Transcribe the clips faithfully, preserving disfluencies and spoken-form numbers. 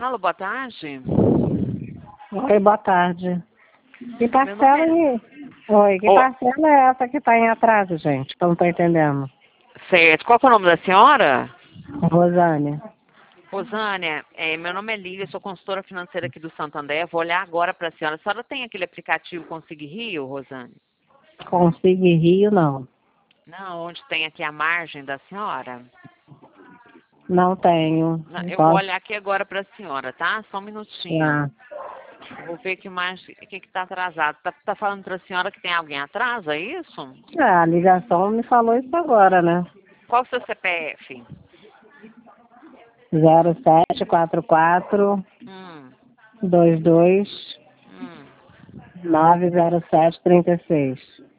Alô, boa tarde. Oi, boa tarde. Que parcela é... aí? Oi, que oh. parcela é essa que está em atraso, gente? Que eu não estou entendendo. Certo. Qual que é o nome da senhora? Rosane. Rosânia, é, meu nome é Lília, sou consultora financeira aqui do Santander. Vou olhar agora para a senhora. A senhora tem aquele aplicativo Consig Rio, Rosane? Consig Rio, não. Não, onde tem aqui a margem da senhora? Não tenho. Não, eu vou Posso? olhar aqui agora para a senhora, tá? Só um minutinho. Ah. Vou ver que mais, o que está atrasado. Tá, tá falando para a senhora que tem alguém atrás, é isso? Ah, a ligação me falou isso agora, né? Qual o seu C P F? zero sete quatro quatro Hum, dois dois hum. nove zero sete três seis.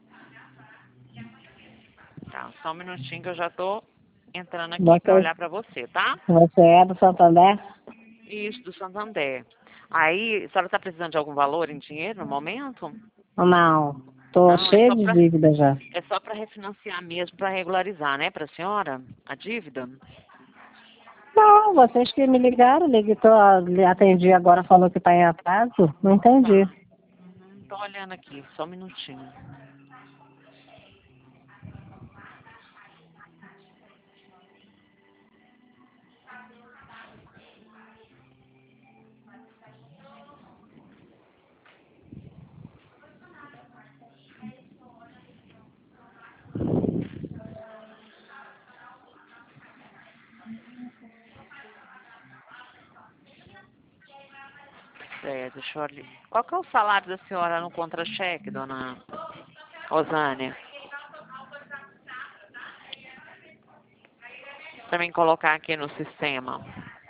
Tá, só um minutinho que eu já tô entrando aqui para Você, olhar para você, tá? você é do Santander? Isso, do Santander. Aí, a senhora está precisando de algum valor em dinheiro no momento? Não. Tô Não, é cheia só de para dívida já. é só para refinanciar mesmo, para regularizar, né, para a senhora, a dívida? Não, vocês que me ligaram, liguei, tô, atendi agora, falou que está em atraso. Não entendi. Tá. Uhum, tô olhando aqui, só um minutinho. É, deixa eu olhar. Qual que é o salário da senhora no contra-cheque, dona Rosânia? Para mim colocar aqui no sistema.